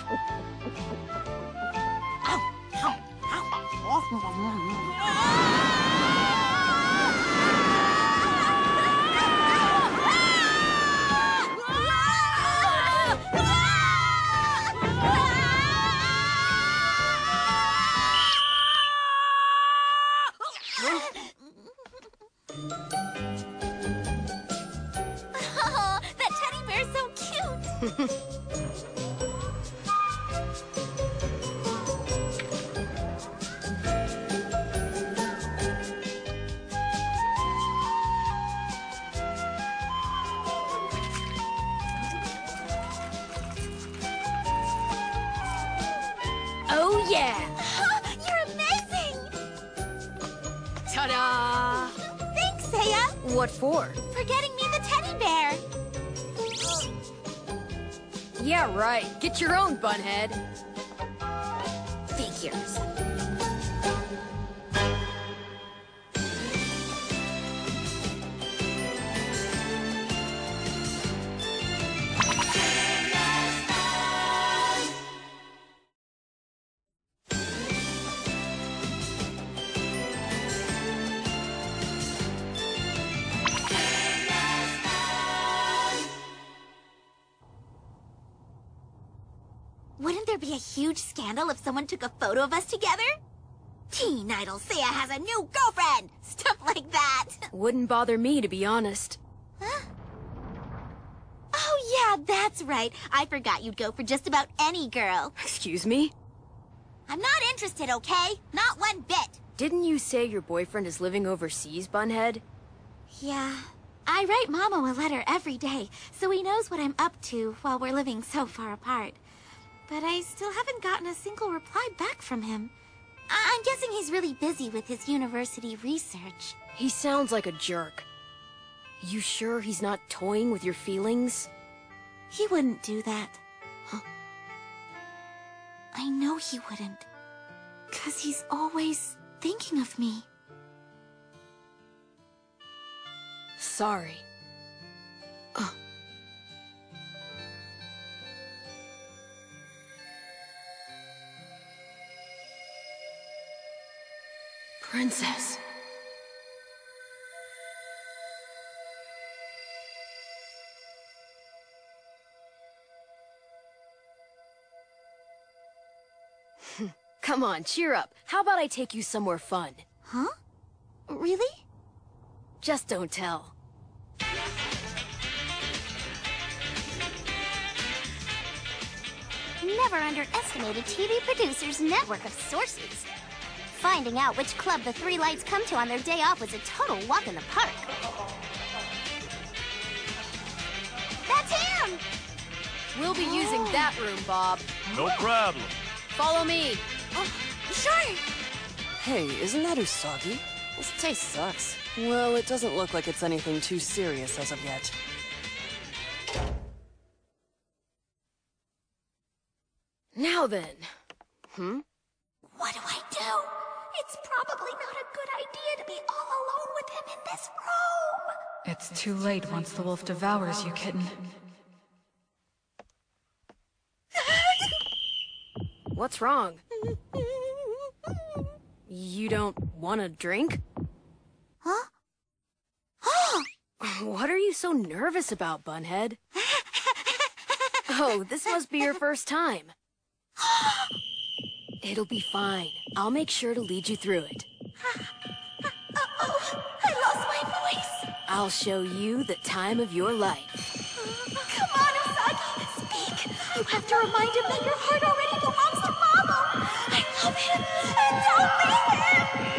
Oh, that teddy bear's so cute. Oh, yeah! You're amazing! Ta-da! Thanks, Saya, What for? for getting me the teddy bear. Yeah, right. Get your own, bunhead. Figures. Wouldn't there be a huge scandal if someone took a photo of us together? Teen Idol Saya has a new girlfriend! Stuff like that! Wouldn't bother me, to be honest. Huh? Oh yeah, that's right. I forgot you'd go for just about any girl. Excuse me? I'm not interested, okay? Not one bit. Didn't you say your boyfriend is living overseas, bunhead? Yeah. I write Momo a letter every day, so he knows what I'm up to while we're living so far apart. But I still haven't gotten a single reply back from him. I'm guessing he's really busy with his university research. He sounds like a jerk. You sure he's not toying with your feelings? He wouldn't do that. Huh? I know he wouldn't. 'Cause he's always thinking of me. Sorry. Princess. Come on, cheer up. How about I take you somewhere fun? Huh? Really? Just don't tell. Never underestimate a TV producer's network of sources. Finding out which club the Three Lights come to on their day off was a total walk in the park. That's him! We'll be using that room, Bob. No problem. Follow me. Oh, sure. Hey, isn't that Usagi? This taste sucks. Well, it doesn't look like it's anything too serious as of yet. Now then. What do I do? It's probably not a good idea to be all alone with him in this room. It's too late once the wolf devours you, kitten. What's wrong? You don't want a drink? Huh? What are you so nervous about, Bunhead? Oh, this must be your first time. It'll be fine. I'll make sure to lead you through it. Uh-oh, I lost my voice. I'll show you the time of your life. Come on, Usagi, speak. You have to remind him that your heart already belongs to Momo. I love him, and don't leave him.